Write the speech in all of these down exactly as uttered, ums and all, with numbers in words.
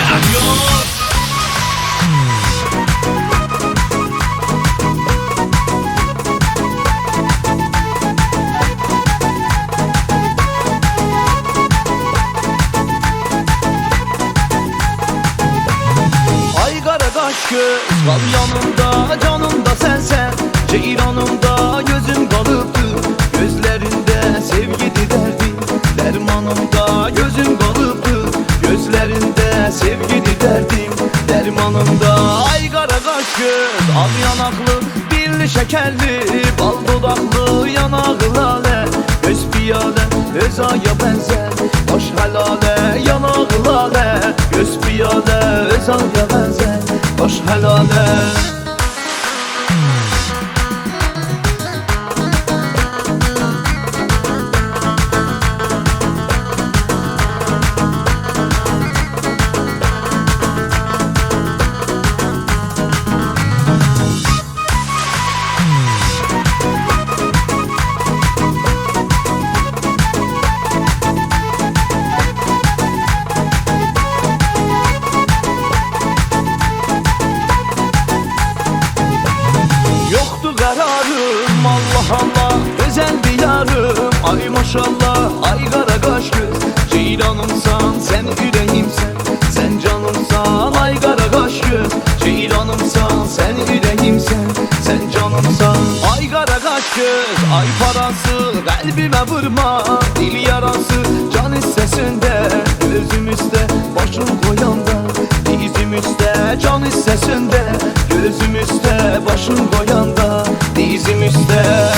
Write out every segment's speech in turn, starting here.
Adiós. Ay kara kaş göz kal yanımda, canımda sensen. Ceyranımda gözüm kalıptı, gözlerinde sevgili derdim. Dermanımda gözüm kalıptı, gözlerinde sevgili derdim. Dermanımda ay kara kaş göz al yanaklı, dilli şekerli, bal dudaklı, yanağı lale. Göz piyale, öz aya benzer, hoş helale, yanağı lale. Göz piyale, öz aya benzer, hoş helale. Yoktu kararım, Allah Allah, özel bir yarım. Ay maşallah, ay kara kaş göz, ceylanımsan, sen yüreğimsen. Sen canımsan, ay kara kaş göz, ceylanımsan, sen yüreğimsen. Sen canımsan, ay kara kaş göz, ay parası, kalbime vurma. Dil yarası, can hissesinde, gözüm üstte, başım koyanda. Dizim üstte, can hissesinde, gözüm üstte, başım koyanda. Dizim üstte.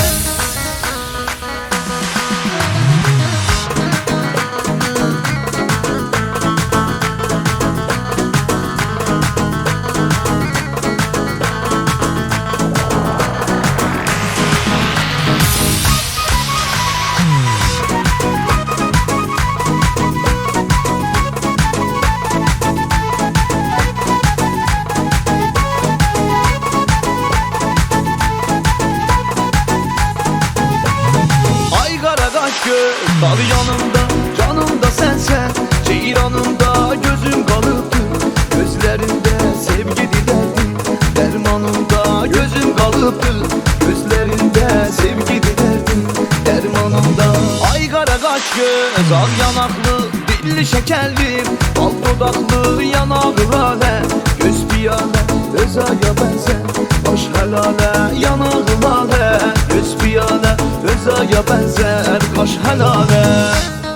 Göz dal yanımda, canımda sensen. Ceyranımda gözüm kalıptı, gözlerinde sevgili derdim. Dermanımda gözüm kalıptı, gözlerinde sevgili derdim. Dermanımda ay kara kaş göz al yanaklı, dilli şekerli, bal dudaklı, yanağı lale. Göz piyale, öz aya benzer, hoş helale, yanağı lale. Göz piyale, öz aya benzer, kaş helale.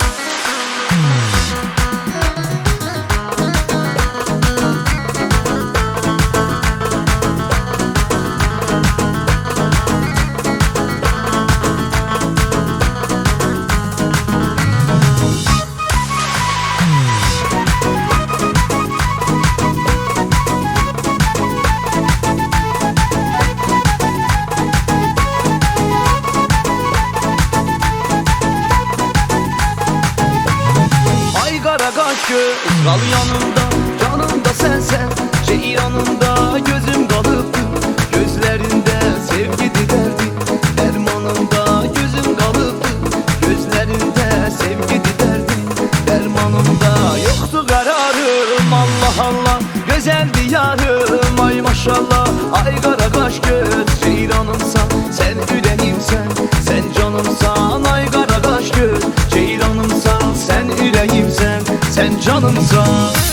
Kara kaş göz kal yanımda, canımda sensen. Ceyranımda gözüm kalıptı, gözlerinde sevgili derdim. Dermanımda gözüm kalıptı, gözlerinde sevgili derdim. Dermanımda yoktu kararım, Allah Allah, güzel bir yarım. Ay maşallah, ay kara kaş göz, ceyranımsan, sen yüreğimsen. Sen canımsan, ay kara kaş göz, ceyranımsan, sen yüreğimsen. Sen canımsan.